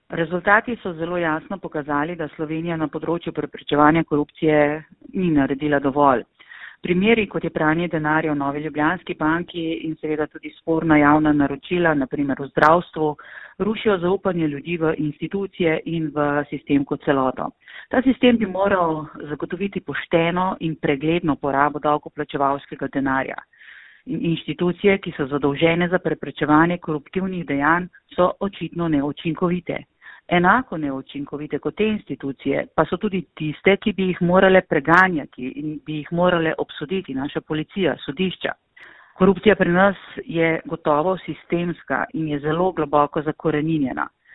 Rezultati so zelo jasno pokazali, da Slovenija na področju preprečevanja korupcije ni naredila dovolj. Primeri, kot je pranje denarja v Novi Ljubljanski banki in seveda tudi sporna javna naročila, naprimer v zdravstvu, rušijo zaupanje ljudi v institucije in v sistem kot celoto. Ta sistem bi moral zagotoviti pošteno in pregledno porabo davkoplačevalskega denarja. In inštitucije, ki so zadolžene za preprečevanje koruptivnih dejanj, so očitno neučinkovite. Enako neučinkovite kot te institucije pa so tudi tiste, ki bi jih morale preganjati in bi jih morale obsoditi naša policija, sodišča. Korupcija pri nas je gotovo sistemska in je zelo globoko zakoreninjena.